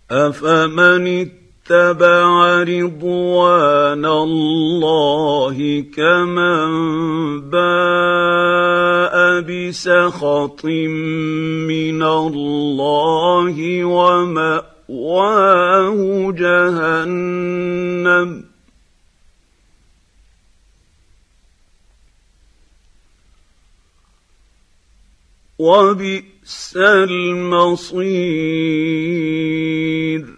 أفمن اتبع رضوان الله كمن باء بسخط من الله ومأواه جهنم وبئس المصير.